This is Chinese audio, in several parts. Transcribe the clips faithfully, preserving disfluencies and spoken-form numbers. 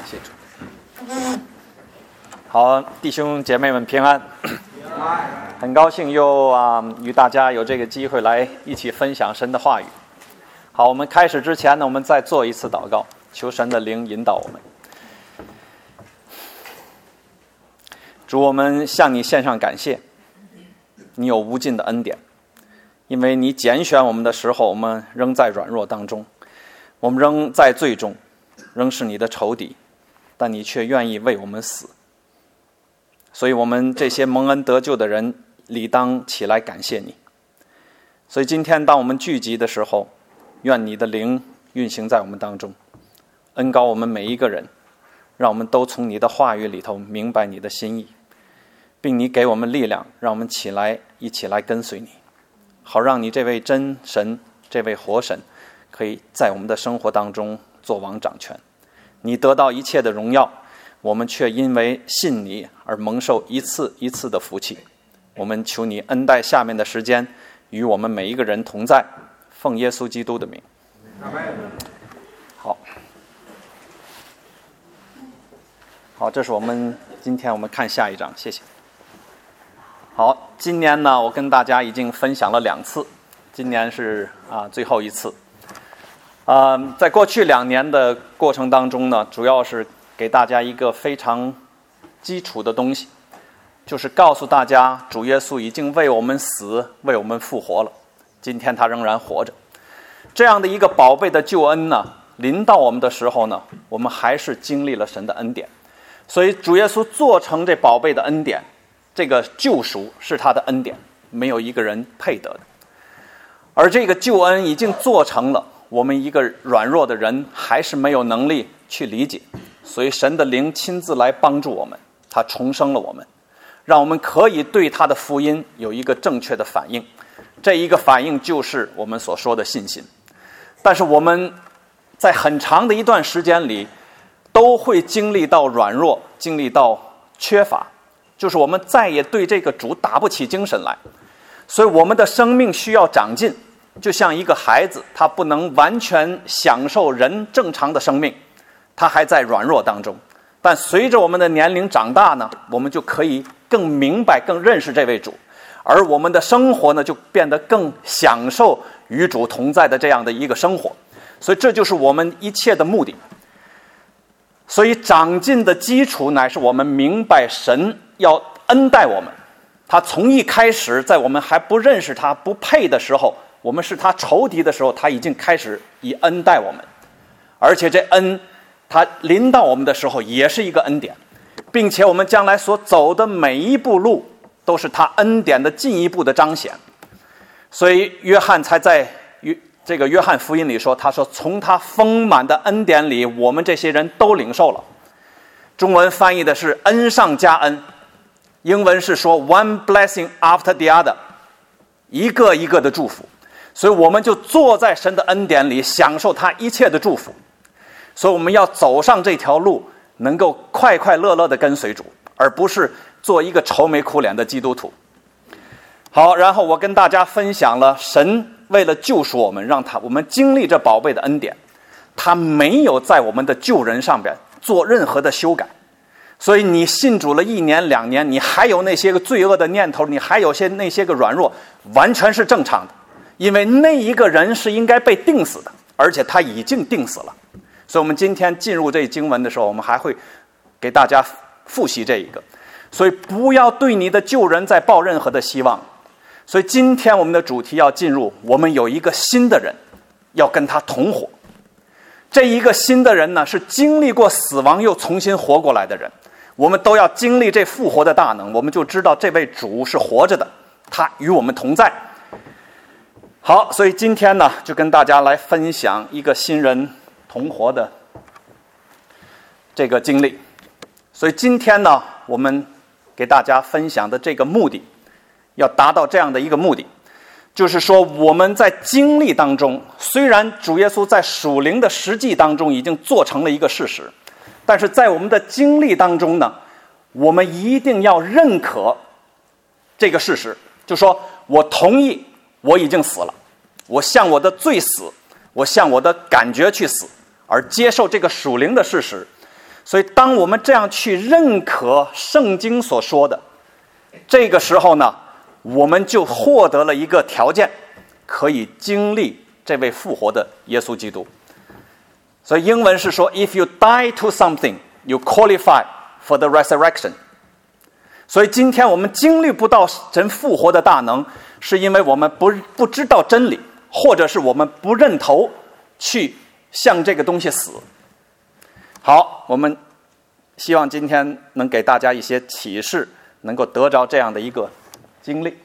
谢主。好，弟兄姐妹们平安。很高兴又啊与大家有这个机会来一起分享神的话语。好，我们开始之前呢，我们再做一次祷告，求神的灵引导我们。主，我们向你献上感谢，你有无尽的恩典，因为你拣选我们的时候，我们仍在软弱当中，我们仍在罪中，仍是你的仇敌，但你却愿意为我们死。所以我们这些蒙恩得救的人理当起来感谢你。所以今天当我们聚集的时候，愿你的灵运行在我们当中，恩膏我们每一个人，让我们都从你的话语里头明白你的心意，并你给我们力量，让我们起来一起来跟随你，好让你这位真神，这位活神可以在我们的生活当中做王掌权。你得到一切的荣耀，我们却因为信你而蒙受一次一次的福气。我们求你恩待下面的时间，与我们每一个人同在，奉耶稣基督的名。好，好，这是我们今天我们看下一章，谢谢。好，今年呢，我跟大家已经分享了两次，今年是啊最后一次。呃，在过去两年的过程当中呢，主要是给大家一个非常基础的东西，就是告诉大家主耶稣已经为我们死，为我们复活了，今天他仍然活着。这样的一个宝贝的救恩呢，临到我们的时候呢，我们还是经历了神的恩典。所以主耶稣做成这宝贝的恩典，这个救赎是他的恩典，没有一个人配得的。而这个救恩已经做成了，我们一个软弱的人还是没有能力去理解，所以神的灵亲自来帮助我们，他重生了我们，让我们可以对他的福音有一个正确的反应。这一个反应就是我们所说的信心。但是我们在很长的一段时间里都会经历到软弱，经历到缺乏，就是我们再也对这个主打不起精神来。所以我们的生命需要长进，就像一个孩子，他不能完全享受人正常的生命，他还在软弱当中。但随着我们的年龄长大呢，我们就可以更明白更认识这位主，而我们的生活呢就变得更享受与主同在的这样的一个生活。所以这就是我们一切的目的。所以长进的基础乃是我们明白神要恩待我们，他从一开始在我们还不认识他不配的时候，我们是他仇敌的时候，他已经开始以恩待我们，而且这恩他临到我们的时候也是一个恩典，并且我们将来所走的每一步路都是他恩典的进一步的彰显。所以约翰才在这个约翰福音里说，他说从他丰满的恩典里，我们这些人都领受了。中文翻译的是恩上加恩，英文是说 one blessing after the other， 一个一个的祝福。所以我们就坐在神的恩典里，享受他一切的祝福。所以我们要走上这条路，能够快快乐乐的跟随主，而不是做一个愁眉苦脸的基督徒。好，然后我跟大家分享了神为了救赎我们，让他我们经历这宝贝的恩典，他没有在我们的救人上边做任何的修改。所以你信主了一年两年，你还有那些个罪恶的念头，你还有些那些个软弱，完全是正常的，因为那一个人是应该被定死的，而且他已经定死了。所以我们今天进入这经文的时候，我们还会给大家复习这一个。所以不要对你的救人再抱任何的希望。所以今天我们的主题要进入，我们有一个新的人要跟他同活。这一个新的人呢，是经历过死亡又重新活过来的人。我们都要经历这复活的大能，我们就知道这位主是活着的，他与我们同在。好，所以今天呢，就跟大家来分享一个新人同活的这个经历。所以今天呢，我们给大家分享的这个目的，要达到这样的一个目的，就是说我们在经历当中，虽然主耶稣在属灵的实际当中已经做成了一个事实，但是在我们的经历当中呢，我们一定要认可这个事实，就说我同意我已经死了，我向我的罪死，我向我的感觉去死，而接受这个属灵的事实。 所以当我们这样去认可圣经所说的，这个时候呢，我们就获得了一个条件，可以经历这位复活的耶稣基督。所以英文是说 if you die to something, you qualify for the resurrection。 所以今天我们经历不到神复活的大能，是因为我们不不知道真理，或者是我们不认头去向这个东西死。好，我们希望今天能给大家一些启示，能够得着这样的一个经历。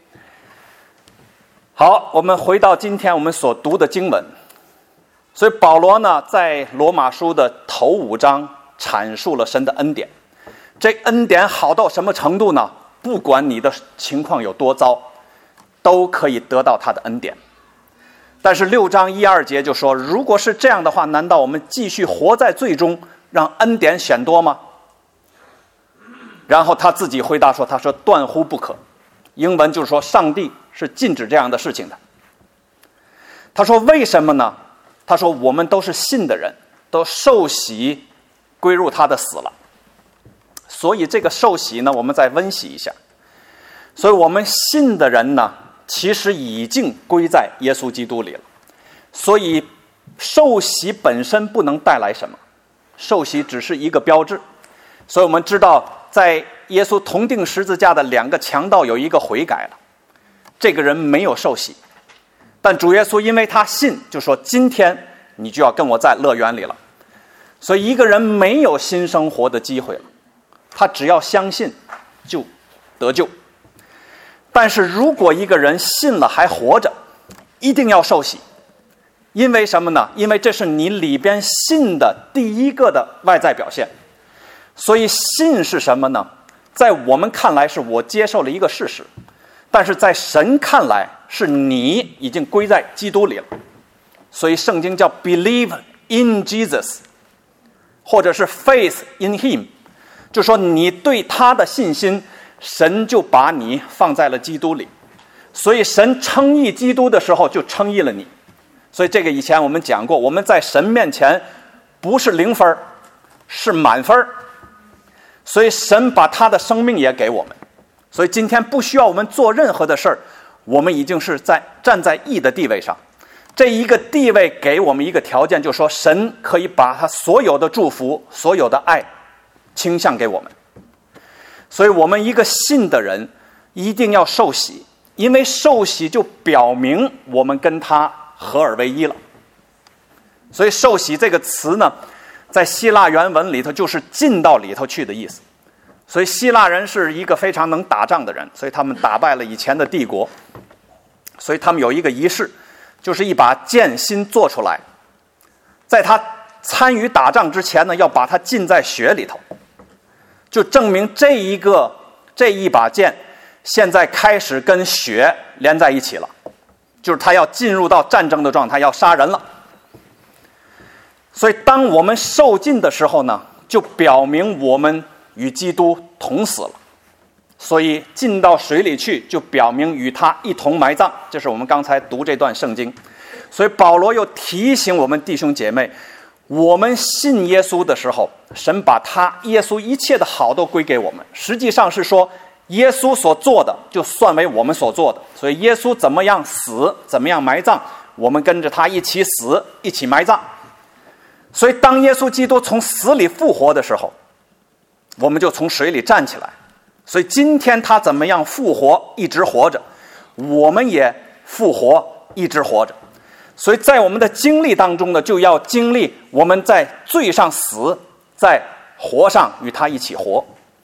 好，我们回到今天我们所读的经文。所以保罗呢，在罗马书的头五章阐述了神的恩典。这恩典好到什么程度呢？不管你的情况有多糟，都可以得到他的恩典。但是六章一二节就说，如果是这样的话，难道我们继续活在罪中，让恩典显多吗？然后他自己回答说，他说断乎不可。英文就是说上帝是禁止这样的事情的。他说为什么呢？他说我们都是信的人，都受洗归入他的死了。所以这个受洗呢，我们再温习一下。所以我们信的人呢，其实已经归在耶稣基督里了。所以受洗本身不能带来什么，受洗只是一个标志。所以我们知道在耶稣同定十字架的两个强盗有一个悔改了，这个人没有受洗，但主耶稣因为他信，就说今天你就要跟我在乐园里了。所以一个人没有新生活的机会了，他只要相信就得救。但是如果一个人信了还活着，一定要受洗。因为什么呢？因为这是你里边信的第一个的外在表现。所以信是什么呢？在我们看来是我接受了一个事实，但是在神看来是你已经归在基督里了。所以圣经叫 believe in Jesus， 或者是 faith in him， 就说你对他的信心，神就把你放在了基督里。所以神称义基督的时候就称义了你。所以这个以前我们讲过，我们在神面前不是零分，是满分。所以神把他的生命也给我们，所以今天不需要我们做任何的事儿，我们已经是在站在义的地位上。这一个地位给我们一个条件，就是说神可以把他所有的祝福，所有的爱倾向给我们。所以我们一个信的人一定要受洗，因为受洗就表明我们跟他合而为一了。所以受洗这个词呢，在希腊原文里头就是进到里头去的意思。所以希腊人是一个非常能打仗的人，所以他们打败了以前的帝国。所以他们有一个仪式，就是一把剑新做出来，在他参与打仗之前呢，要把它浸在血里头，就证明这一个这一把剑现在开始跟血连在一起了，就是他要进入到战争的状态，要杀人了。所以当我们受浸的时候呢，就表明我们与基督同死了。所以进到水里去，就表明与他一同埋葬。这是我们刚才读这段圣经。所以保罗又提醒我们弟兄姐妹，我们信耶稣的时候，神把他耶稣一切的好都归给我们。实际上是说耶稣所做的就算为我们所做的。所以耶稣怎么样死，怎么样埋葬，我们跟着他一起死，一起埋葬。所以当耶稣基督从死里复活的时候，我们就从水里站起来。所以今天他怎么样复活，一直活着，我们也复活，一直活着。所以在我们的经历当中呢，就要经历我们在罪上死，在活上与他一起活。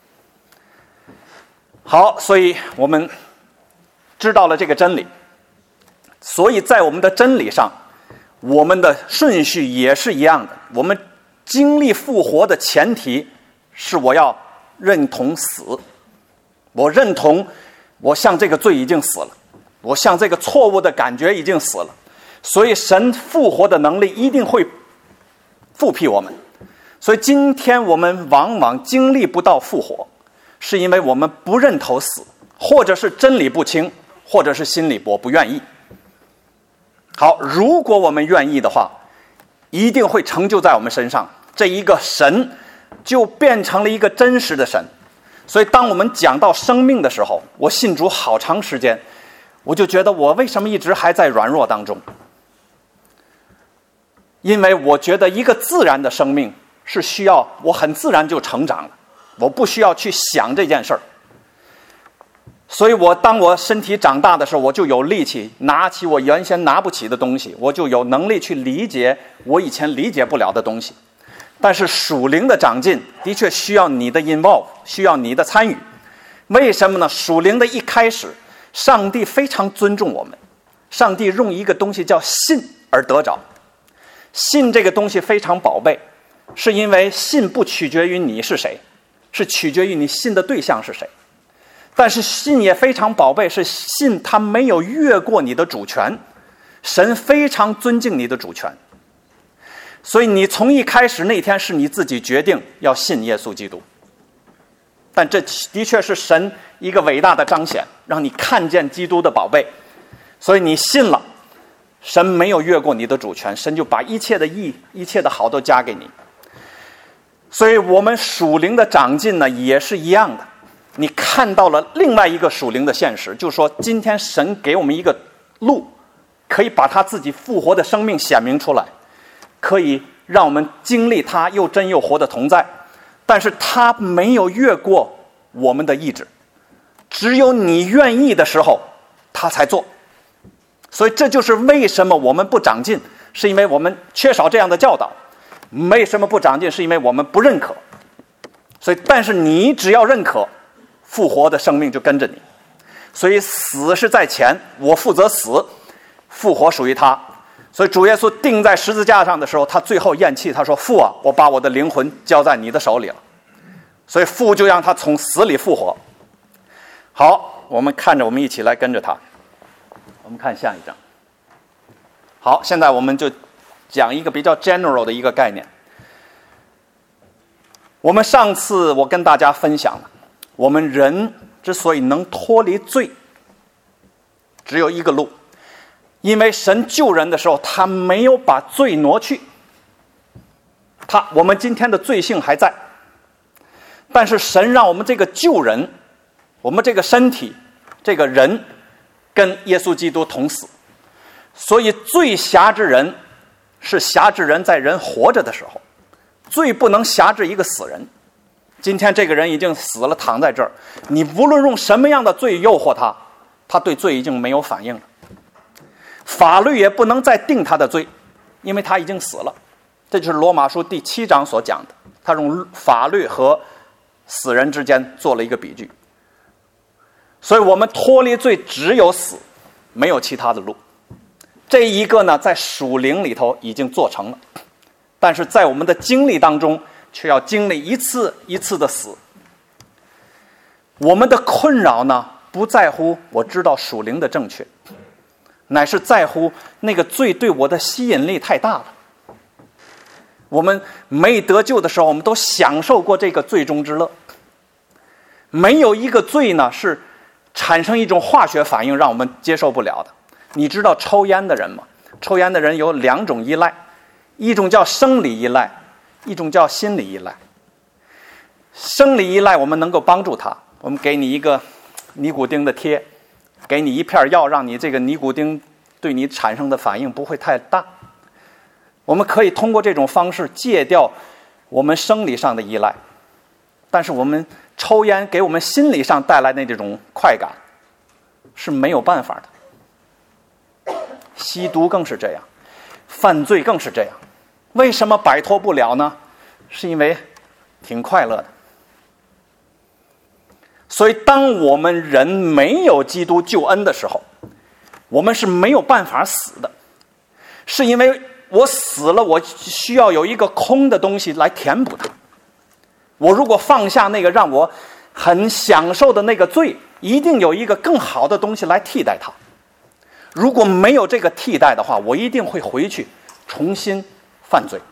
好，所以我们知道了这个真理。所以在我们的真理上，我们的顺序也是一样的。我们经历复活的前提是我要认同死，我认同我向这个罪已经死了，我向这个错误的感觉已经死了。所以神复活的能力一定会复辟我们。所以今天我们往往经历不到复活，是因为我们不认头死，或者是真理不清，或者是心里我不愿意。好，如果我们愿意的话，一定会成就在我们身上。这一个神就变成了一个真实的神。所以当我们讲到生命的时候，我信主好长时间，我就觉得我为什么一直还在软弱当中？因为我觉得一个自然的生命是需要我很自然就成长了，我不需要去想这件事儿。所以我当我身体长大的时候，我就有力气拿起我原先拿不起的东西，我就有能力去理解我以前理解不了的东西。但是属灵的长进的确需要你的 involve， 需要你的参与。为什么呢？属灵的一开始，上帝非常尊重我们，上帝用一个东西叫信而得着。信这个东西非常宝贝，是因为信不取决于你是谁，是取决于你信的对象是谁。但是信也非常宝贝，是信它没有越过你的主权，神非常尊敬你的主权。所以你从一开始那天是你自己决定要信耶稣基督，但这的确是神一个伟大的彰显，让你看见基督的宝贝。所以你信了，神没有越过你的主权，神就把一切的义一切的好都加给你。所以我们属灵的长进呢也是一样的，你看到了另外一个属灵的现实，就是说今天神给我们一个路，可以把他自己复活的生命显明出来，可以让我们经历他又真又活的同在。但是他没有越过我们的意志，只有你愿意的时候他才做。所以这就是为什么我们不长进，是因为我们缺少这样的教导。为什么不长进，是因为我们不认可。所以但是你只要认可，复活的生命就跟着你。所以死是在前，我负责死，复活属于他。所以主耶稣钉在十字架上的时候，他最后咽气，他说：父啊，我把我的灵魂交在你的手里了。所以父就让他从死里复活。好，我们看着，我们一起来跟着他。我们看下一章。好，现在我们就讲一个比较 general 的一个概念。我们上次我跟大家分享了，我们人之所以能脱离罪，只有一个路，因为神救人的时候，他没有把罪挪去。他，我们今天的罪性还在，但是神让我们这个救人，我们这个身体，这个人跟耶稣基督同死。所以罪辖制人，是辖制人在人活着的时候，罪不能辖制一个死人。今天这个人已经死了，躺在这儿，你无论用什么样的罪诱惑他，他对罪已经没有反应了。法律也不能再定他的罪，因为他已经死了。这就是罗马书第七章所讲的，他用法律和死人之间做了一个比喻。所以我们脱离罪只有死，没有其他的路。这一个呢，在属灵里头已经做成了，但是在我们的经历当中却要经历一次一次的死。我们的困扰呢，不在乎我知道属灵的正确，乃是在乎那个罪对我的吸引力太大了。我们没得救的时候，我们都享受过这个罪中之乐。没有一个罪呢是产生一种化学反应让我们接受不了的。你知道抽烟的人吗？抽烟的人有两种依赖，一种叫生理依赖，一种叫心理依赖。生理依赖我们能够帮助他，我们给你一个尼古丁的贴，给你一片药，让你这个尼古丁对你产生的反应不会太大。我们可以通过这种方式戒掉我们生理上的依赖，但是我们抽烟给我们心理上带来的这种快感是没有办法的。吸毒更是这样，犯罪更是这样。为什么摆脱不了呢？是因为挺快乐的。所以当我们人没有基督救恩的时候，我们是没有办法死的。是因为我死了，我需要有一个空的东西来填补它。我如果放下那个让我很享受的那个罪，一定有一个更好的东西来替代它。如果没有这个替代的话，我一定会回去重新犯罪。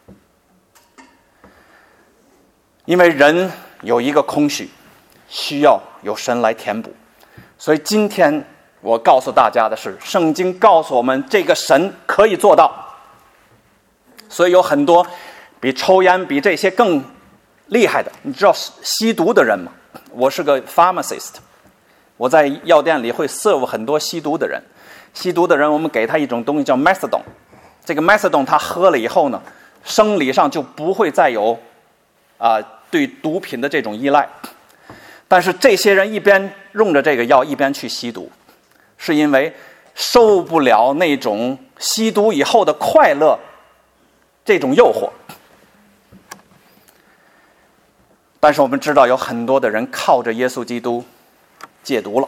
因为人有一个空虚，需要有神来填补。所以今天我告诉大家的是，圣经告诉我们这个神可以做到。所以有很多比抽烟比这些更厉害的。你知道吸毒的人吗？我是个 pharmacist， 我在药店里会 serve 很多吸毒的人。吸毒的人，我们给他一种东西叫 methadone， 这个 methadone 他喝了以后呢，生理上就不会再有啊、呃、对毒品的这种依赖。但是这些人一边用着这个药，一边去吸毒，是因为受不了那种吸毒以后的快乐，这种诱惑。但是我们知道有很多的人靠着耶稣基督戒毒了，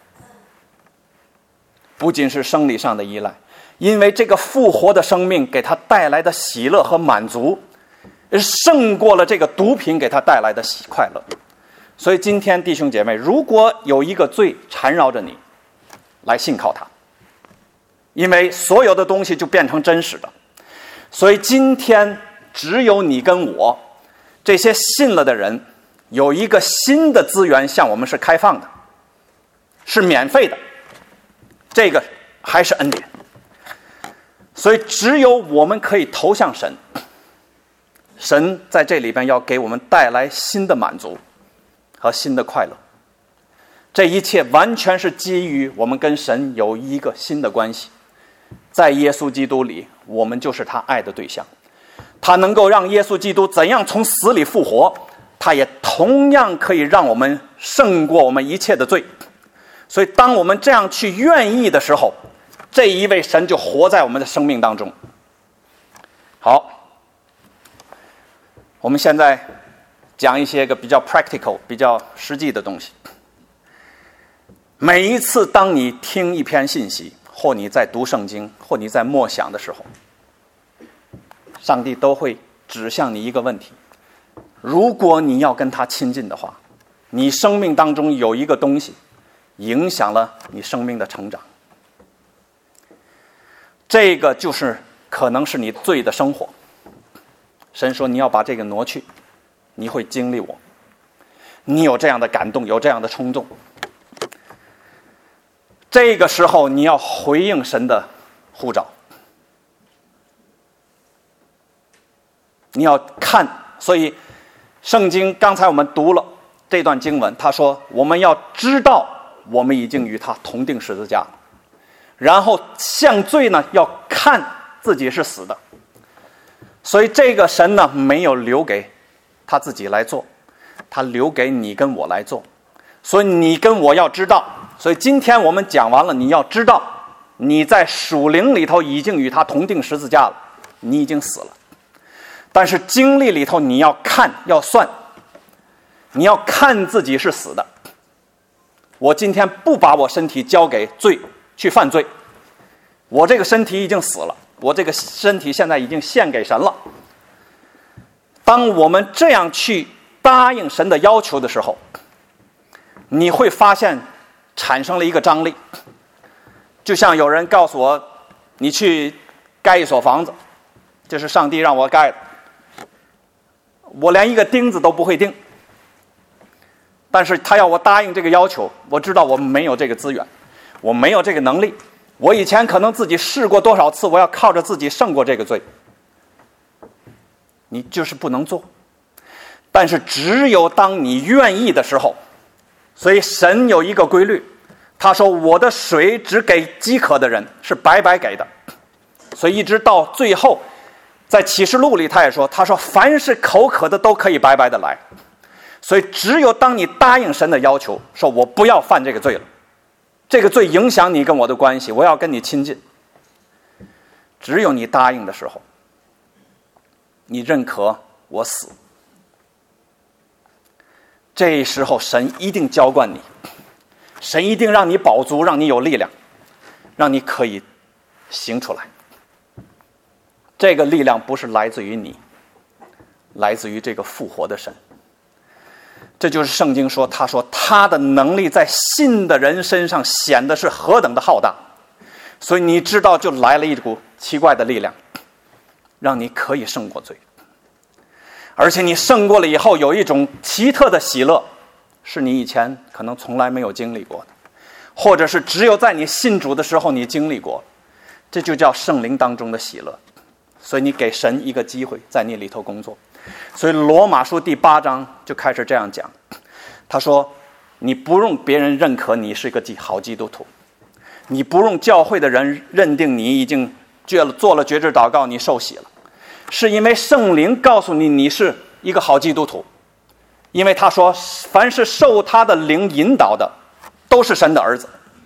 不仅是生理上的依赖，因为这个复活的生命给他带来的喜乐和满足，胜过了这个毒品给他带来的喜快乐。所以今天弟兄姐妹，如果有一个罪缠绕着你，来信靠他，因为所有的东西就变成真实的。所以今天只有你跟我这些信了的人，有一个新的资源向我们是开放的，是免费的，这个还是恩典。所以只有我们可以投向神，神在这里边要给我们带来新的满足和新的快乐。这一切完全是基于我们跟神有一个新的关系，在耶稣基督里，我们就是他爱的对象。他能够让耶稣基督怎样从死里复活，他也同样可以让我们胜过我们一切的罪。所以当我们这样去愿意的时候，这一位神就活在我们的生命当中。好，我们现在讲一些个比较 practical 比较实际的东西。每一次当你听一篇信息，或你在读圣经，或你在默想的时候，上帝都会指向你一个问题：如果你要跟他亲近的话，你生命当中有一个东西影响了你生命的成长，这个就是可能是你罪的生活。神说你要把这个挪去，你会经历我，你有这样的感动，有这样的冲动。这个时候你要回应神的呼召，你要看。所以圣经刚才我们读了这段经文，他说我们要知道我们已经与他同定十字架了，然后向罪呢要看自己是死的。所以这个神呢没有留给他自己来做，他留给你跟我来做。所以你跟我要知道，所以今天我们讲完了，你要知道你在属灵里头已经与他同定十字架了，你已经死了。但是经历里头你要看，要算，你要看自己是死的。我今天不把我身体交给罪去犯罪，我这个身体已经死了，我这个身体现在已经献给神了。当我们这样去答应神的要求的时候，你会发现产生了一个张力。就像有人告诉我，你去盖一所房子，这是上帝让我盖的，我连一个钉子都不会钉，但是他要我答应这个要求，我知道我没有这个资源，我没有这个能力。我以前可能自己试过多少次，我要靠着自己胜过这个罪，你就是不能做。但是只有当你愿意的时候，所以神有一个规律，他说我的水只给饥渴的人，是白白给的。所以一直到最后，在启示录里他也说，他说凡是口渴的都可以白白的来。所以只有当你答应神的要求，说我不要犯这个罪了，这个罪影响你跟我的关系，我要跟你亲近，只有你答应的时候，你认可我死，这时候神一定浇灌你，神一定让你饱足，让你有力量，让你可以行出来。这个力量不是来自于你，来自于这个复活的神。这就是圣经说，他说他的能力在信的人身上显得是何等的浩大。所以你知道，就来了一股奇怪的力量，让你可以胜过罪。而且你胜过了以后，有一种奇特的喜乐，是你以前可能从来没有经历过的，或者是只有在你信主的时候你经历过，这就叫圣灵当中的喜乐。所以你给神一个机会在你里头工作， 所以罗马书第八章就开始这样讲，他说你不用别人认可你是个好基督徒，你不用教会的人认定你已经做了决志祷告，你受洗了，是因为圣灵告诉你你是一个好基督徒。因为他说凡是受他的灵引导的都是神的儿子，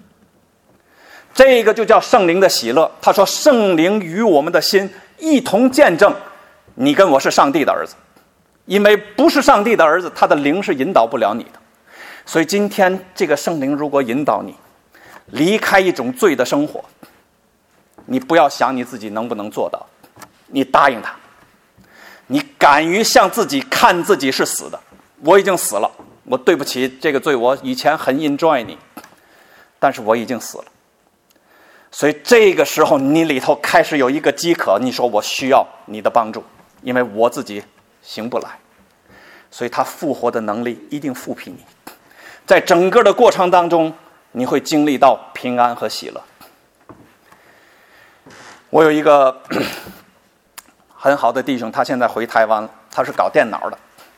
这个就叫圣灵的喜乐。他说圣灵与我们的心一同见证你跟我是上帝的儿子，因为不是上帝的儿子，他的灵是引导不了你的。所以今天这个圣灵如果引导你离开一种罪的生活，你不要想你自己能不能做到，你答应他，你敢于向自己看自己是死的，我已经死了，我对不起这个罪，我以前很 enjoy 你，但是我已经死了。所以这个时候你里头开始有一个饥渴，你说我需要你的帮助，因为我自己行不来。所以他复活的能力一定复辟你，在整个的过程当中你会经历到平安和喜乐。我有一个很好的弟兄，他现在回台湾了，他是搞电脑的。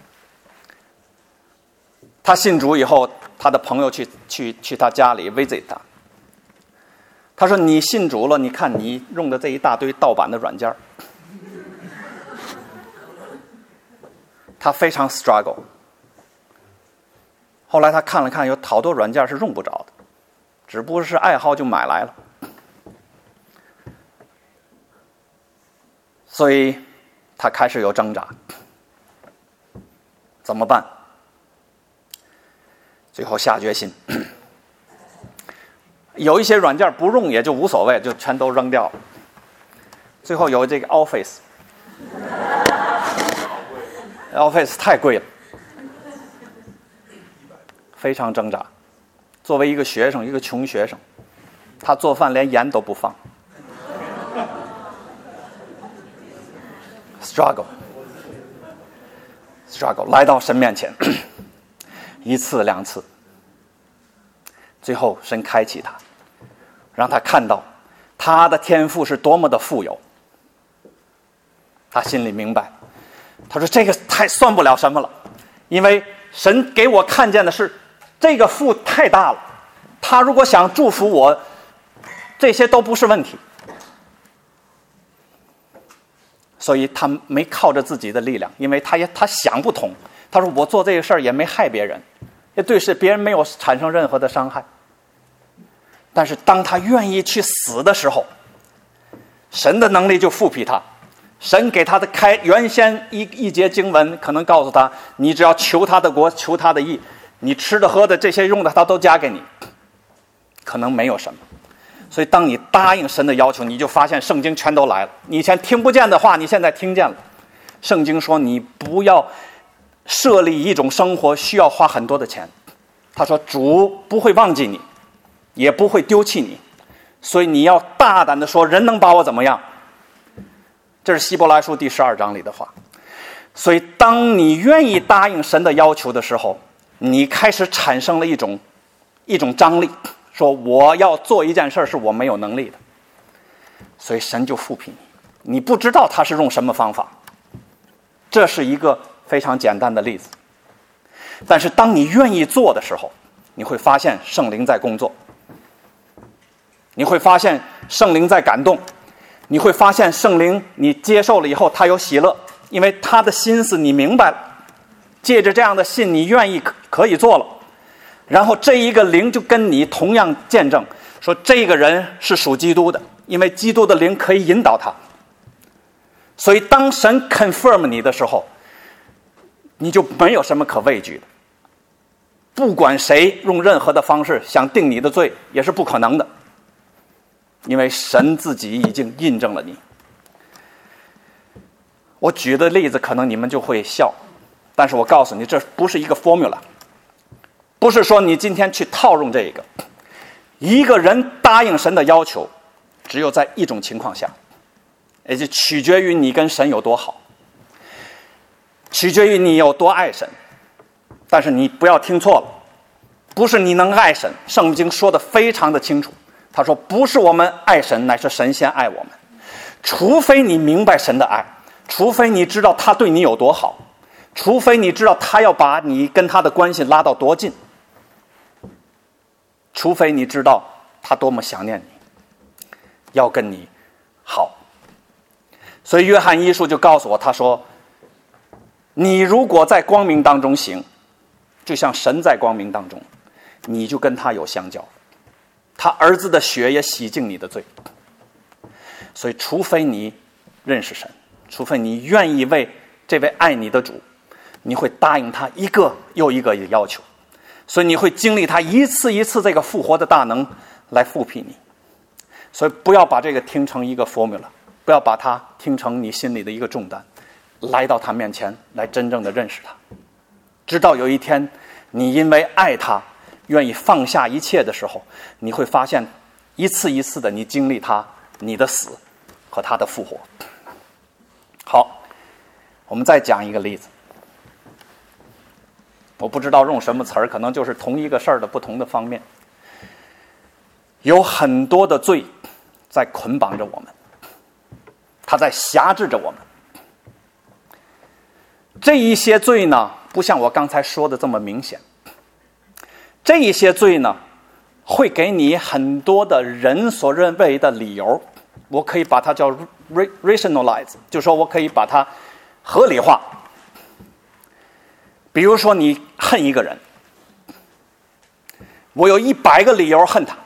他信主以后，他的朋友去去去他家里 visit 他，他说你信主了，你看你用的这一大堆盗版的软件。他非常 struggle。 后来他看了看，有好多软件是用不着的，只不过是爱好就买来了。所以他开始有挣扎，怎么办？最后下决心，有一些软件不用也就无所谓，就全都扔掉了。最后有这个 Office Office 太贵了，非常挣扎。作为一个学生，一个穷学生，他做饭连盐都不放。struggle struggle 来到神面前，一次两次，最后神开启他，让他看到他的天赋是多么的富有。他心里明白，他说这个太算不了什么了，因为神给我看见的是这个富太大了，他如果想祝福我，这些都不是问题。所以他没靠着自己的力量，因为他也他想不通。他说我做这个事儿也没害别人，也对是别人没有产生任何的伤害。但是当他愿意去死的时候，神的能力就复辟他。神给他的开原先一一节经文可能告诉他，你只要求他的国，求他的义，你吃的喝的这些用的他都加给你，可能没有什么。所以当你答应神的要求，你就发现圣经全都来了。你以前听不见的话，你现在听见了。圣经说你不要设立一种生活需要花很多的钱，他说主不会忘记你，也不会丢弃你，所以你要大胆的说人能把我怎么样。这是希伯来书第十二章里的话。所以当你愿意答应神的要求的时候，你开始产生了一种一种张力，说我要做一件事是我没有能力的，所以神就复辟你。你不知道他是用什么方法，这是一个非常简单的例子。但是当你愿意做的时候，你会发现圣灵在工作，你会发现圣灵在感动，你会发现圣灵你接受了以后他有喜乐，因为他的心思你明白了，借着这样的信你愿意可以做了。然后这一个灵就跟你同样见证，说这个人是属基督的，因为基督的灵可以引导他。所以当神 confirm 你的时候，你就没有什么可畏惧的。不管谁用任何的方式想定你的罪，也是不可能的，因为神自己已经印证了你。我举的例子可能你们就会笑，但是我告诉你，这不是一个 formula，不是说你今天去套用这个。一个人答应神的要求，只有在一种情况下，也就取决于你跟神有多好，取决于你有多爱神。但是你不要听错了，不是你能爱神，圣经说的非常的清楚，他说不是我们爱神，乃是神先爱我们。除非你明白神的爱， 除非你知道他对你有多好，除非你知道他要把你跟他的关系拉到多近，除非你知道他多么想念你，要跟你好。所以约翰一书就告诉我，他说你如果在光明当中行，就像神在光明当中，你就跟他有相交，他儿子的血也洗净你的罪。所以除非你认识神，除非你愿意为这位爱你的主，你会答应他一个又一个的要求，所以你会经历他一次一次这个复活的大能来复辟你。所以不要把这个听成一个 formula， 不要把它听成你心里的一个重担，来到他面前来真正的认识他，直到有一天你因为爱他愿意放下一切的时候，你会发现一次一次的你经历他，你的死和他的复活。好，我们再讲一个例子，我不知道用什么词儿，可能就是同一个事儿的不同的方面。有很多的罪在捆绑着我们，它在辖制着我们。这一些罪呢，不像我刚才说的这么明显。这一些罪呢，会给你很多的人所认为的理由，我可以把它叫 rationalize， 就说我可以把它合理化。比如说你恨一个人，我有一百个理由恨他，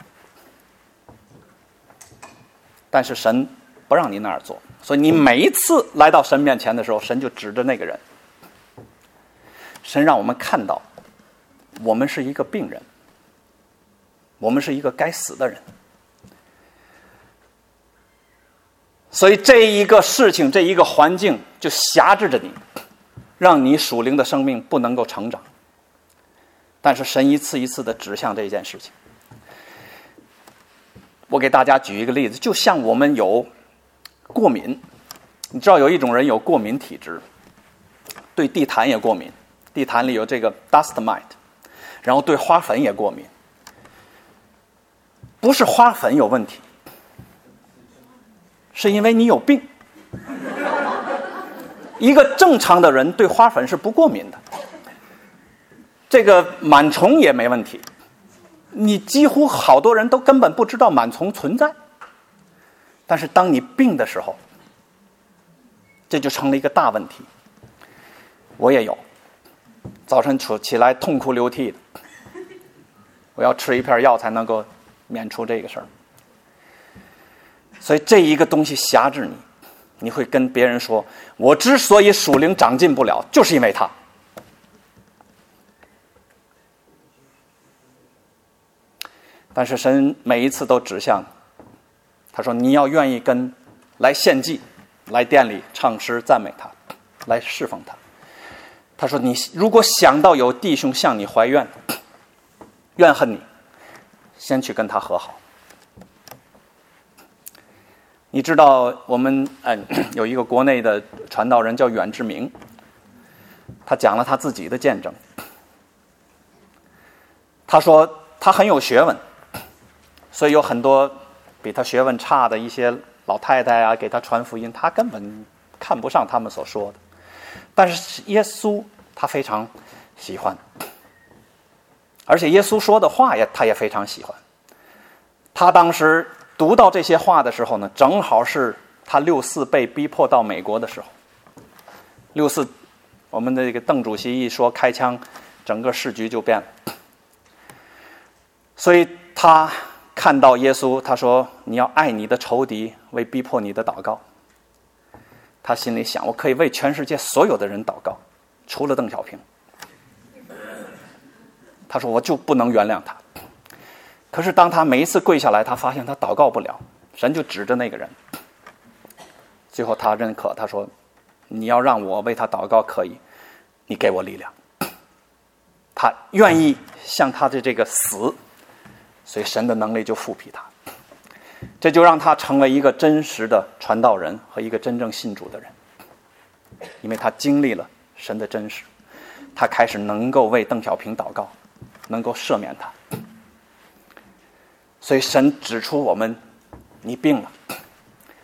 但是神不让你那样做，所以你每一次来到神面前的时候，神就指着那个人。神让我们看到我们是一个病人，我们是一个该死的人。所以这一个事情，这一个环境就辖制着你，让你属灵的生命不能够成长。但是神一次一次的指向这件事情。我给大家举一个例子，就像我们有过敏，你知道有一种人有过敏体质，对地毯也过敏，地毯里有这个 dust mite， 然后对花粉也过敏。不是花粉有问题，是因为你有病。一个正常的人对花粉是不过敏的，这个螨虫也没问题，你几乎好多人都根本不知道螨虫存在。但是当你病的时候，这就成了一个大问题。我也有，早晨起来痛哭流涕的，我要吃一片药才能够免除这个事儿。所以这一个东西辖制你，你会跟别人说，我之所以属灵长进不了，就是因为它。但是神每一次都指向他说，你要愿意跟来献祭，来店里唱诗赞美他，来侍奉他。他说，你如果想到有弟兄向你怀怨，怨恨你，先去跟他和好。你知道我们、呃、有一个国内的传道人叫远志明，他讲了他自己的见证。他说他很有学问，所以有很多比他学问差的一些老太太啊，给他传福音，他根本看不上他们所说的。但是耶稣他非常喜欢，而且耶稣说的话也他也非常喜欢。他当时读到这些话的时候呢，正好是他六四被逼迫到美国的时候。六四我们的这个邓主席一说开枪，整个时局就变了。所以他看到耶稣，他说，你要爱你的仇敌，为逼迫你的祷告。他心里想，我可以为全世界所有的人祷告，除了邓小平。他说，我就不能原谅他。可是当他每一次跪下来，他发现他祷告不了，神就指着那个人。最后他认可，他说，你要让我为他祷告可以，你给我力量。他愿意向他的这个死，所以神的能力就复辟他。这就让他成为一个真实的传道人和一个真正信主的人，因为他经历了神的真实，他开始能够为邓小平祷告，能够赦免他。所以神指出我们，你病了，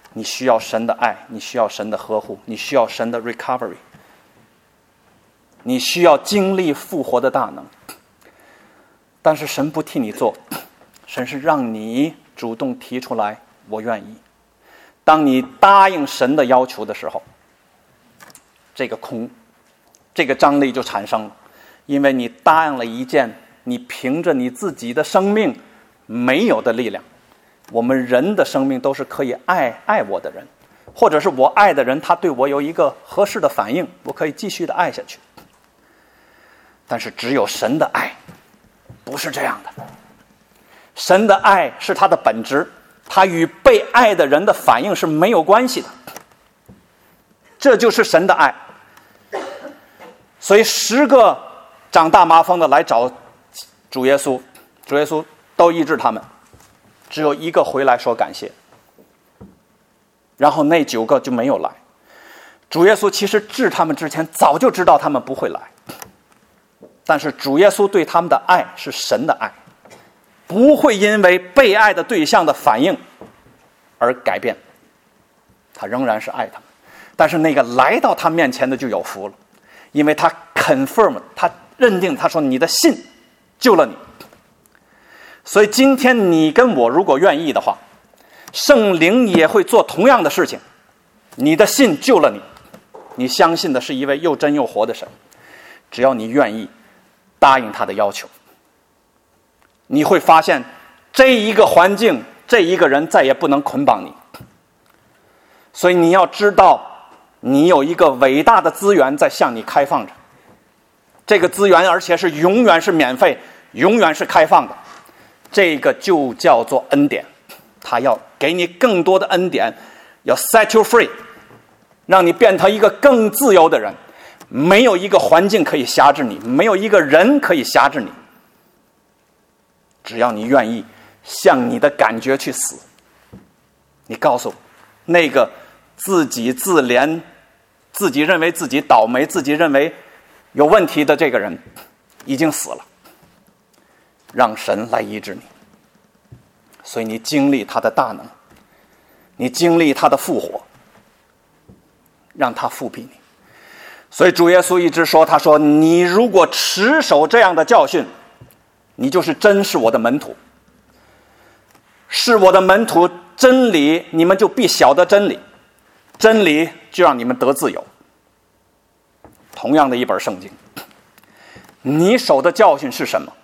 你需要神的爱，你需要神的呵护，你需要神的 recovery， 你需要经历复活的大能。但是神不替你做，神是让你主动提出来，我愿意。当你答应神的要求的时候，这个空，这个张力就产生了，因为你答应了一件你凭着你自己的生命没有的力量。我们人的生命都是可以爱爱我的人，或者是我爱的人他对我有一个合适的反应，我可以继续的爱下去。但是只有神的爱不是这样的，神的爱是他的本质，他与被爱的人的反应是没有关系的，这就是神的爱。所以十个长大麻风的来找主耶稣，主耶稣都医治他们，只有一个回来说感谢，然后那九个就没有来。主耶稣其实治他们之前早就知道他们不会来，但是主耶稣对他们的爱是神的爱，不会因为被爱的对象的反应而改变，他仍然是爱他们。但是那个来到他面前的就有福了，因为他 confirm， 他认定，他说你的信救了你。所以今天你跟我如果愿意的话，圣灵也会做同样的事情。你的信救了你，你相信的是一位又真又活的神，只要你愿意答应他的要求，你会发现这一个环境，这一个人再也不能捆绑你。所以你要知道，你有一个伟大的资源在向你开放着，这个资源而且是永远是免费，永远是开放的，这个就叫做恩典。他要给你更多的恩典，要 set you free， 让你变成一个更自由的人。没有一个环境可以辖制你，没有一个人可以辖制你，只要你愿意向你的感觉去死。你告诉那个自己自怜，自己认为自己倒霉，自己认为有问题的这个人已经死了，让神来医治你。所以你经历他的大能，你经历他的复活，让他复辟你。所以主耶稣一直说，他说你如果持守这样的教训，你就是真是我的门徒，是我的门徒，真理你们就必晓得真理，真理就让你们得自由。同样的一本圣经，你守的教训是什么？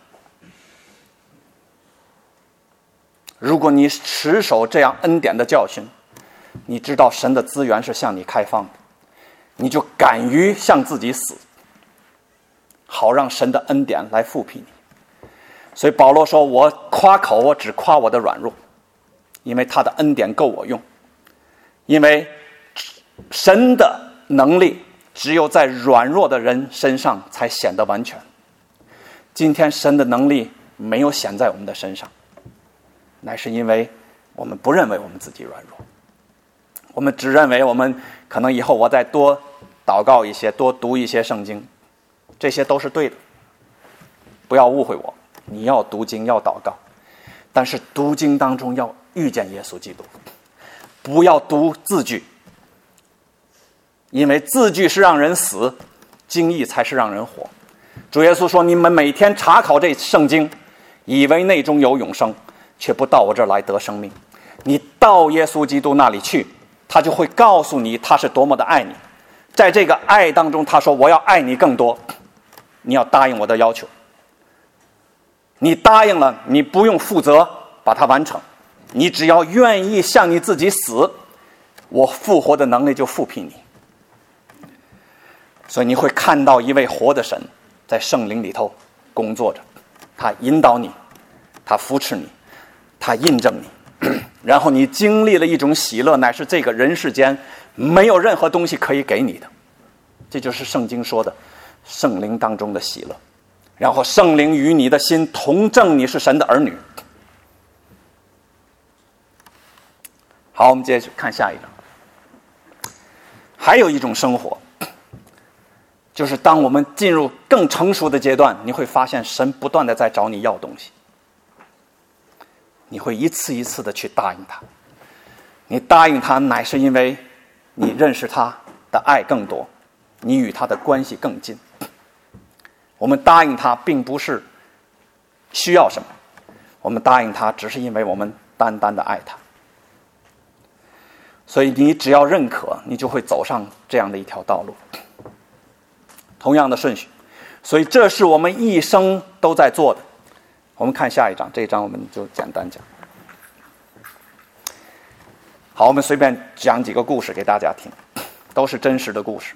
如果你持守这样恩典的教训，你知道神的资源是向你开放的，你就敢于向自己死，好让神的恩典来复辟你。所以保罗说，我夸口，我只夸我的软弱，因为他的恩典够我用。因为神的能力只有在软弱的人身上才显得完全。今天神的能力没有显在我们的身上，乃是因为我们不认为我们自己软弱，我们只认为我们可能以后我再多祷告一些，多读一些圣经，这些都是对的，不要误会我。你要读经，要祷告，但是读经当中要遇见耶稣基督，不要读字句，因为字句是让人死，经义才是让人活。主耶稣说，你们每天查考这圣经，以为内中有永生，却不到我这儿来得生命。你到耶稣基督那里去，他就会告诉你他是多么的爱你。在这个爱当中，他说我要爱你更多，你要答应我的要求。你答应了，你不用负责把它完成，你只要愿意向你自己死，我复活的能力就复辟你。所以你会看到一位活的神在圣灵里头工作着，他引导你，他扶持你，他印证你，然后你经历了一种喜乐，乃是这个人世间没有任何东西可以给你的。这就是圣经说的圣灵当中的喜乐。然后圣灵与你的心同证你是神的儿女。好，我们接着看下一章。还有一种生活，就是当我们进入更成熟的阶段，你会发现神不断的在找你要东西，你会一次一次的去答应他。 你答应他，乃是因为你认识他的爱更多，你与他的关系更近。我们答应他，并不是需要什么，我们答应他，只是因为我们单单的爱他。所以你只要认可，你就会走上这样的一条道路。同样的顺序，所以这是我们一生都在做的。我们看下一章，这一章我们就简单讲。好，我们随便讲几个故事给大家听，都是真实的故事。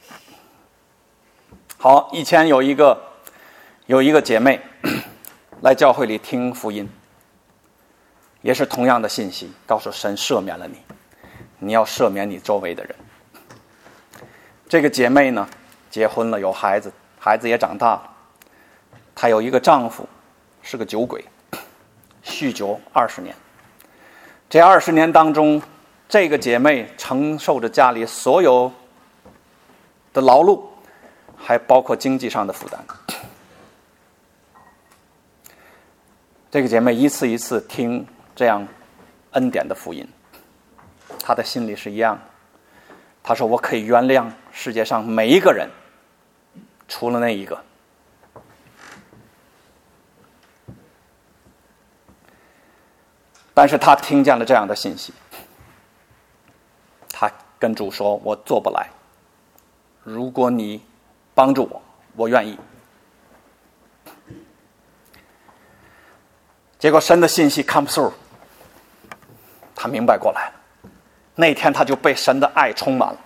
好，以前有一个有一个姐妹来教会里听福音，也是同样的信息，告诉神赦免了你，你要赦免你周围的人。这个姐妹呢，结婚了，有孩子，孩子也长大了。她有一个丈夫是个酒鬼，酗酒二十年。这二十年当中，这个姐妹承受着家里所有的劳碌，还包括经济上的负担。这个姐妹一次一次听这样恩典的福音，她的心里是一样的。她说：“我可以原谅世界上每一个人，除了那一个。”但是她听见了这样的信息，她跟主说：“我做不来，如果你帮助我，我愿意。”结果神的信息 come through， 她明白过来了。那天她就被神的爱充满了，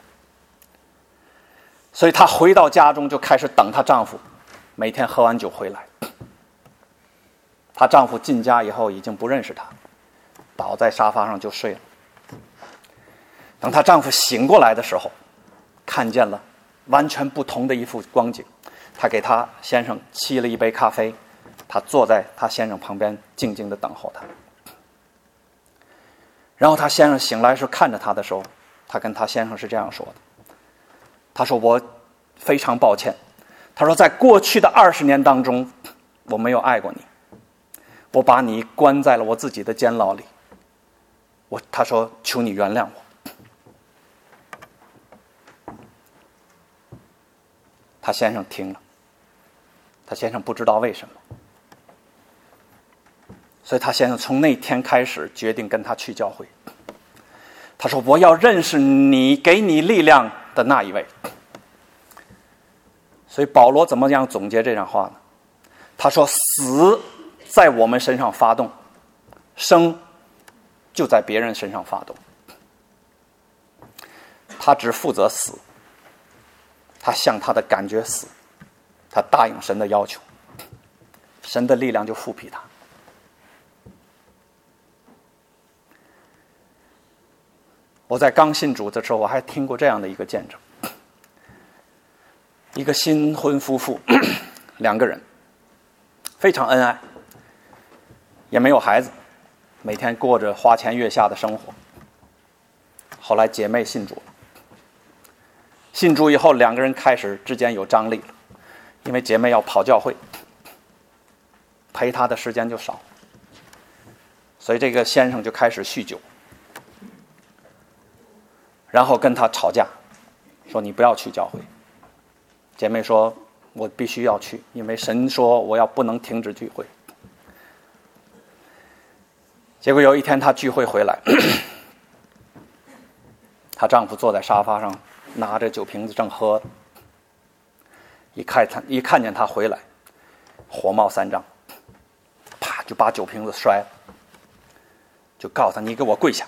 所以她回到家中就开始等她丈夫每天喝完酒回来。她丈夫进家以后已经不认识她，倒在沙发上就睡了。等她丈夫醒过来的时候，看见了完全不同的一副光景。她给她先生沏了一杯咖啡，她坐在她先生旁边静静地等候他。然后她先生醒来时看着她的时候，她跟她先生是这样说的：“她说我非常抱歉，她说在过去的二十年当中，我没有爱过你，我把你关在了我自己的监牢里。我她说求你原谅我。”她先生听了，她先生不知道为什么，所以她先生从那天开始决定跟她去教会。他说：“我要认识你给你力量的那一位。”所以保罗怎么样总结这段话呢？他说：“死在我们身上发动，生就在别人身上发动。”他只负责死，他向他的感觉死，他答应神的要求，神的力量就复辟他。我在刚信主的时候，我还听过这样的一个见证：一个新婚夫妇，两个人非常恩爱，也没有孩子，每天过着花前月下的生活。后来姐妹信主了，信主以后，两个人开始之间有张力了，因为姐妹要跑教会，陪她的时间就少，所以这个先生就开始酗酒。然后跟他吵架，说你不要去教会。姐妹说我必须要去，因为神说我要不能停止聚会。结果有一天她聚会回来，她丈夫坐在沙发上拿着酒瓶子正喝，一看她一看见她回来，火冒三丈，啪就把酒瓶子摔了，就告诉她你给我跪下。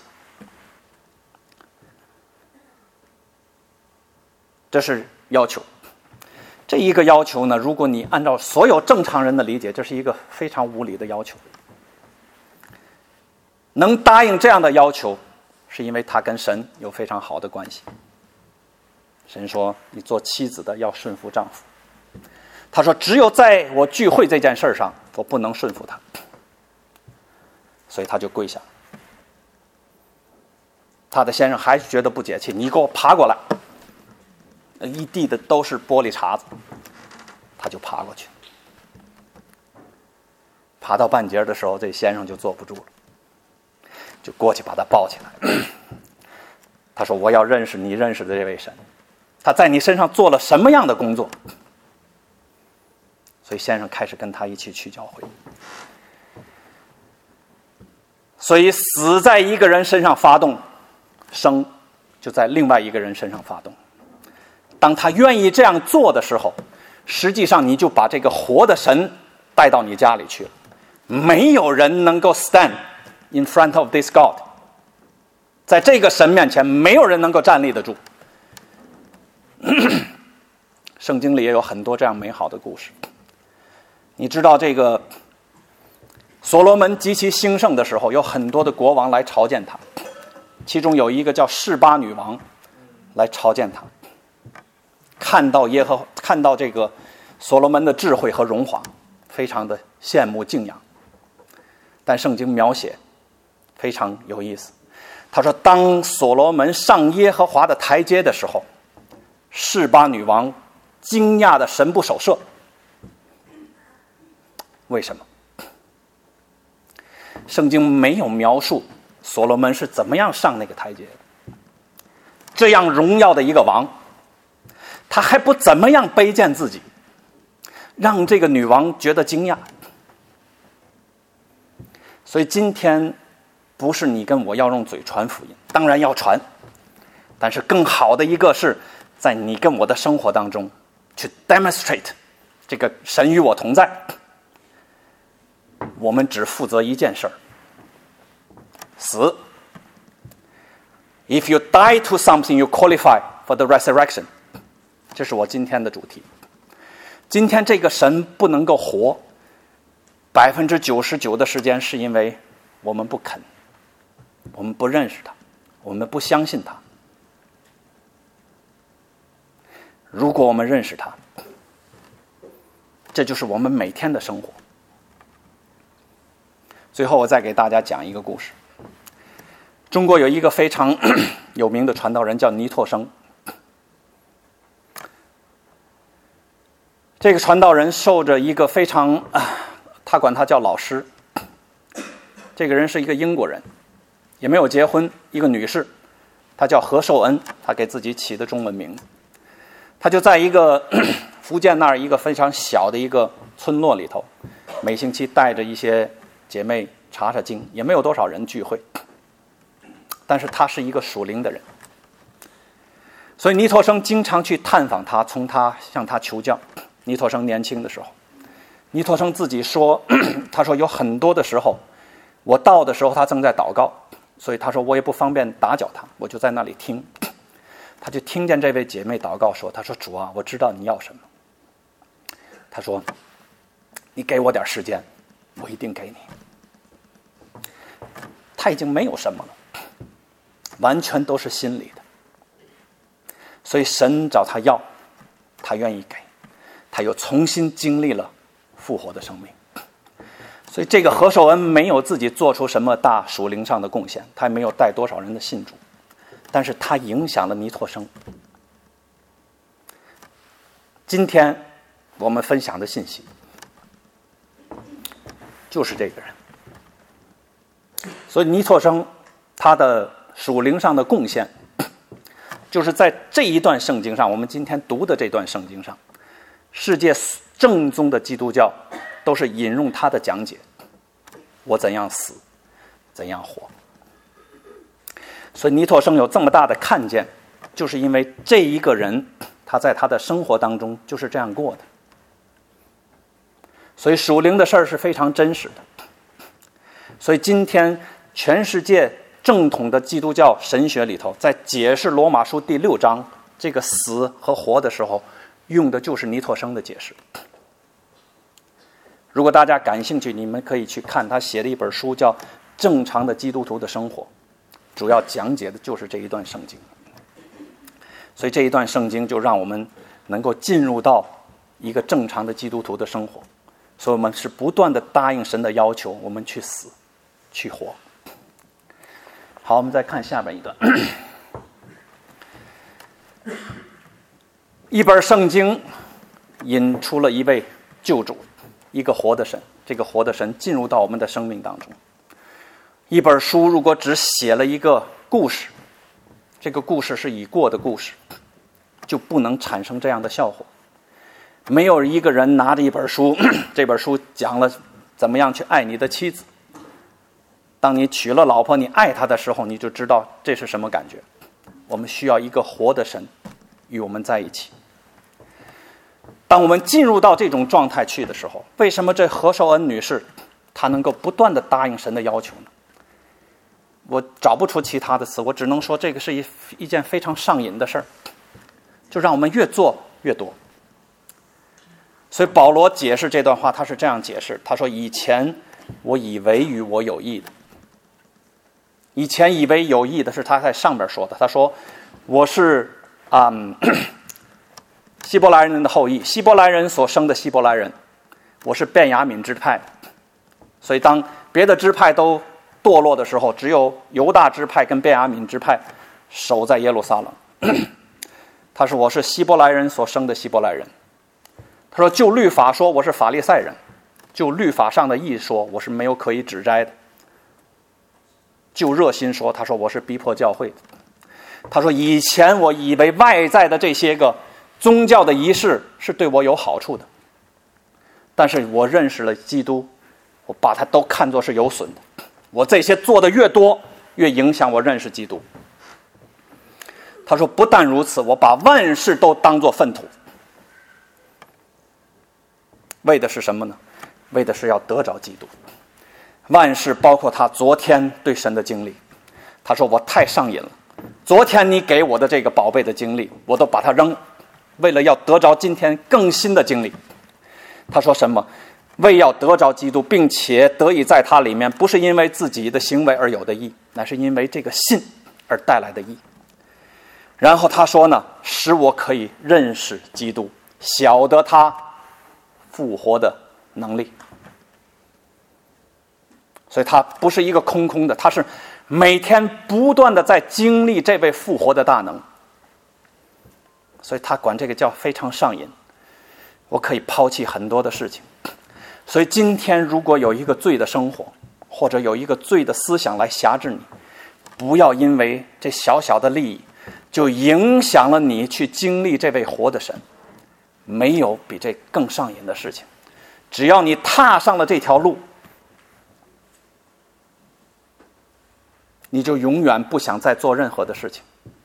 这是要求。这一个要求呢，如果你按照所有正常人的理解，这是一个非常无理的要求。能答应这样的要求，是因为他跟神有非常好的关系。神说你做妻子的要顺服丈夫，他说只有在我聚会这件事上我不能顺服他，所以他就跪下。他的先生还是觉得不解气，你给我爬过来，一地的都是玻璃碴子，他就爬过去。爬到半截的时候，这先生就坐不住了。 就过去把他抱起来。他说：“我要认识你认识的这位神，他在你身上做了什么样的工作？”所以先生开始跟他一起去教会。所以死在一个人身上发动，生就在另外一个人身上发动。当他愿意这样做的时候，实际上你就把这个活的神带到你家里去了。没有人能够 stand in front of this God， 在这个神面前没有人能够站立得住。圣经里也有很多这样美好的故事。你知道这个所罗门极其兴盛的时候，有很多的国王来朝见他，其中有一个叫示巴女王来朝见他，看到耶和看到这个所罗门的智慧和荣华，非常的羡慕敬仰。但圣经描写非常有意思，他说当所罗门上耶和华的台阶的时候，示巴女王惊讶的神不守舍。为什么？圣经没有描述所罗门是怎么样上那个台阶的。这样荣耀的一个王，他还不怎么样卑贱自己，让这个女王觉得惊讶。所以今天不是你跟我要用嘴传福音，当然要传，但是更好的一个是在你跟我的生活当中去 demonstrate 这个神与我同在。我们只负责一件事儿，死。If you die to something, you qualify for the resurrection。这是我今天的主题。今天这个神不能够活，百分之九十九的时间是因为我们不肯，我们不认识他，我们不相信他。如果我们认识他，这就是我们每天的生活。最后我再给大家讲一个故事。中国有一个非常有名的传道人叫倪柝声。这个传道人受着一个非常，他管他叫老师。这个人是一个英国人，也没有结婚，一个女士，她叫何寿恩，她给自己起的中文名。她就在一个福建那儿一个非常小的一个村落里头，每星期带着一些姐妹查查经，也没有多少人聚会，但是他是一个属灵的人，所以倪柝声经常去探访他，从他向他求教。倪柝声年轻的时候，倪柝声自己说，他说有很多的时候，我到的时候他正在祷告，所以他说我也不方便打搅他，我就在那里听。他就听见这位姐妹祷告说，他说主啊，我知道你要什么。他说你给我点时间，我一定给你。他已经没有什么了，完全都是心里的。所以神找他要，他愿意给，他又重新经历了复活的生命。所以这个何寿恩没有自己做出什么大属灵上的贡献，他也没有带多少人的信主，但是他影响了倪柝声。今天我们分享的信息就是这个人。所以倪柝声他的属灵上的贡献，就是在这一段圣经上，我们今天读的这段圣经上，世界正宗的基督教都是引用他的讲解，我怎样死，怎样活。所以倪柝声有这么大的看见，就是因为这一个人他在他的生活当中就是这样过的。所以属灵的事儿是非常真实的。所以今天全世界正统的基督教神学里头，在解释罗马书第六章这个死和活的时候，用的就是倪柝声的解释。如果大家感兴趣，你们可以去看他写的一本书叫《正常的基督徒的生活》，主要讲解的就是这一段圣经。所以这一段圣经就让我们能够进入到一个正常的基督徒的生活。所以我们是不断的答应神的要求，我们去死去活。好，我们再看下面一段。一本圣经引出了一位救主，一个活的神。这个活的神进入到我们的生命当中。 一本书如果只写了一个故事，这个故事是已过的故事，就不能产生这样的效果。没有一个人拿着一本书，这本书讲了怎么样去爱你的妻子，当你娶了老婆，你爱她的时候，你就知道这是什么感觉。我们需要一个活的神与我们在一起。当我们进入到这种状态去的时候，为什么这何寿恩女士她能够不断地答应神的要求呢？我找不出其他的词，我只能说这个是一一件非常上瘾的事儿，就让我们越做越多。所以保罗解释这段话，他是这样解释，他说以前我以为与我有益的，以前以为有益的是他在上边说的，他说我是嗯希伯来人的后裔，希伯来人所生的希伯来人，我是便雅悯支派，所以当别的支派都堕落的时候，只有犹大支派跟便雅悯支派守在耶路撒冷。他说我是希伯来人所生的希伯来人。他说就律法说我是法利赛人，就律法上的义说我是没有可以指摘的，就热心说他说我是逼迫教会的。他说以前我以为外在的这些个宗教的仪式是对我有好处的，但是我认识了基督，我把它都看作是有损的。我这些做的越多，越影响我认识基督。他说不但如此，我把万事都当作粪土。为的是什么呢？为的是要得着基督。万事包括他昨天对神的经历。他说我太上瘾了，昨天你给我的这个宝贝的经历我都把它扔，为了要得着今天更新的经历。他说什么？为要得着基督，并且得以在他里面，不是因为自己的行为而有的义，乃是因为这个信而带来的义。然后他说呢，使我可以认识基督，晓得他复活的能力。所以他不是一个空空的，他是每天不断的在经历这位复活的大能。所以他管这个叫非常上瘾，我可以抛弃很多的事情。所以今天如果有一个罪的生活，或者有一个罪的思想来辖制你，不要因为这小小的利益就影响了你去经历这位活的神。没有比这更上瘾的事情。只要你踏上了这条路，你就永远不想再做任何的事情。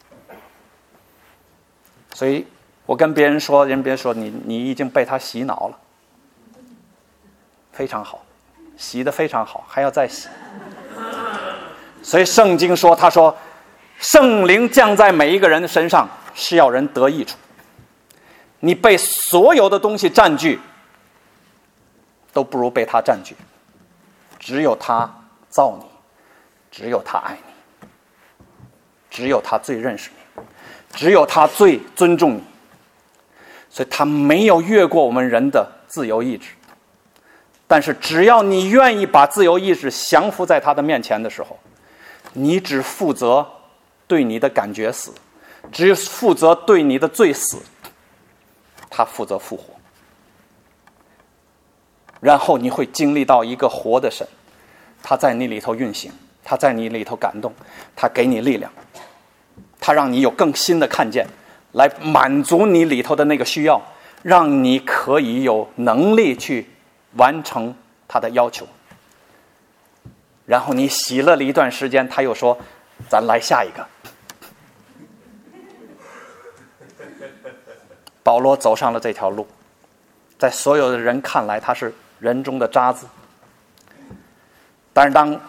所以我跟别人说，人别说你你已经被他洗脑了，非常好，洗得非常好，还要再洗。所以圣经说，他说圣灵降在每一个人的身上是要人得益处。你被所有的东西占据，都不如被他占据。只有他造你，只有他爱你，只有他最认识你，只有他最尊重你。所以他没有越过我们人的自由意志。但是只要你愿意把自由意志降服在他的面前的时候，你只负责对你的感觉死，只负责对你的罪死，他负责复活。然后你会经历到一个活的神，他在你里头运行，他在你里头感动，他给你力量，他让你有更新的看见，来满足你里头的那个需要，让你可以有能力去完成他的要求。然后你喜乐了一段时间，他又说咱来下一个。保罗走上了这条路，在所有的人看来他是人中的渣子，但是当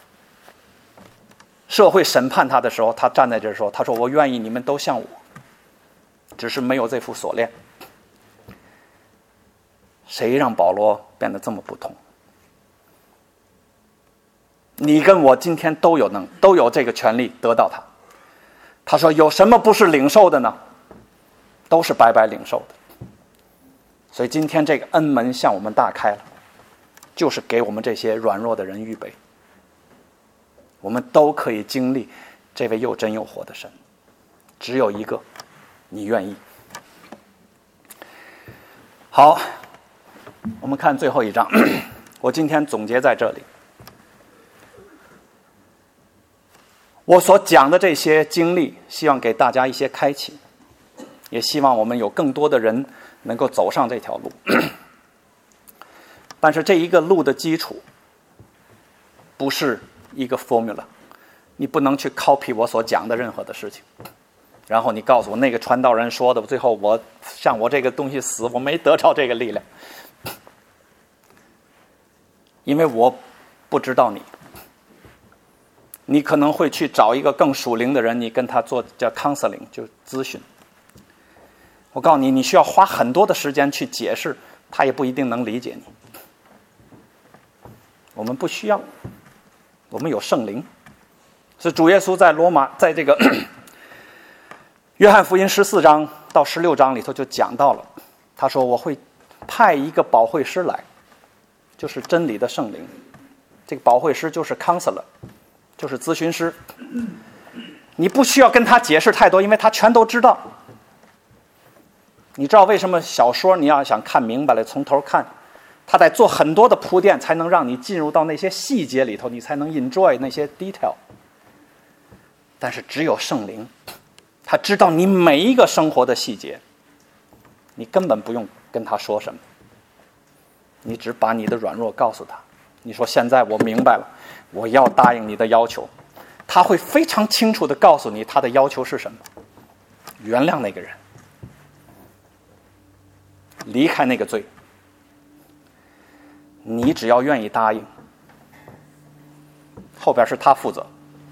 社会审判他的时候，他站在这儿说，他说我愿意你们都像我，只是没有这副锁链。谁让保罗变得这么不同？你跟我今天都有能都有这个权利得到他。他说有什么不是领受的呢？都是白白领受的。所以今天这个恩门向我们大开了，就是给我们这些软弱的人预备。我们都可以经历这位又真又活的神，只有一个，你愿意。好，我们看最后一章。我今天总结在这里。 我所讲的这些经历，希望给大家一些开启，也希望我们有更多的人能够走上这条路。但是这一个路的基础不是一个 formula， 你不能去 copy 我所讲的任何的事情，然后你告诉我那个传道人说的，最后我像我这个东西死，我没得着这个力量，因为我不知道你。你可能会去找一个更属灵的人，你跟他做叫 counseling， 就咨询。我告诉你，你需要花很多的时间去解释，他也不一定能理解你。我们不需要，我们有圣灵。所以主耶稣在罗马，在这个约翰福音十四章到十六章里头就讲到了，他说我会派一个保惠师来，就是真理的圣灵。这个保惠师就是 counselor， 就是咨询师。你不需要跟他解释太多，因为他全都知道。你知道为什么小说你要想看明白了，从头看，他得做很多的铺垫，才能让你进入到那些细节里头，你才能 enjoy 那些 detail。但是只有圣灵，他知道你每一个生活的细节，你根本不用跟他说什么，你只把你的软弱告诉他。你说现在我明白了，我要答应你的要求，他会非常清楚地告诉你他的要求是什么。原谅那个人，离开那个罪，你只要愿意答应，后边是他负责。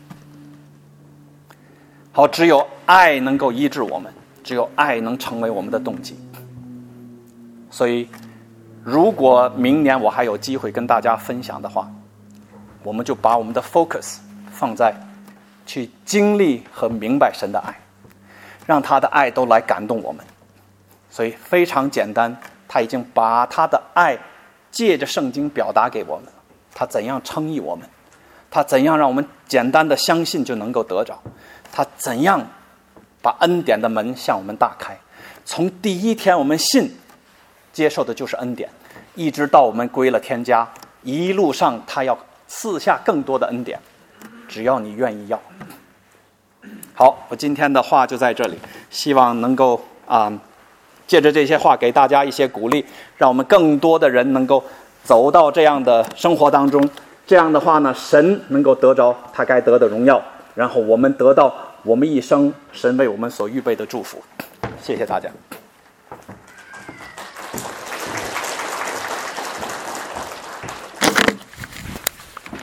好，只有爱能够医治我们，只有爱能成为我们的动机。所以如果明年我还有机会跟大家分享的话，我们就把我们的 focus 放在去经历和明白神的爱，让他的爱都来感动我们。所以非常简单，他已经把他的爱借着圣经表达给我们了。他怎样称义我们，他怎样让我们简单的相信就能够得着，他怎样把恩典的门向我们打开。从第一天我们信接受的就是恩典，一直到我们归了天家，一路上他要赐下更多的恩典，只要你愿意要。好，我今天的话就在这里，希望能够啊、呃，借着这些话给大家一些鼓励，让我们更多的人能够走到这样的生活当中。这样的话呢，神能够得着他该得的荣耀，然后我们得到我们一生神为我们所预备的祝福。谢谢大家。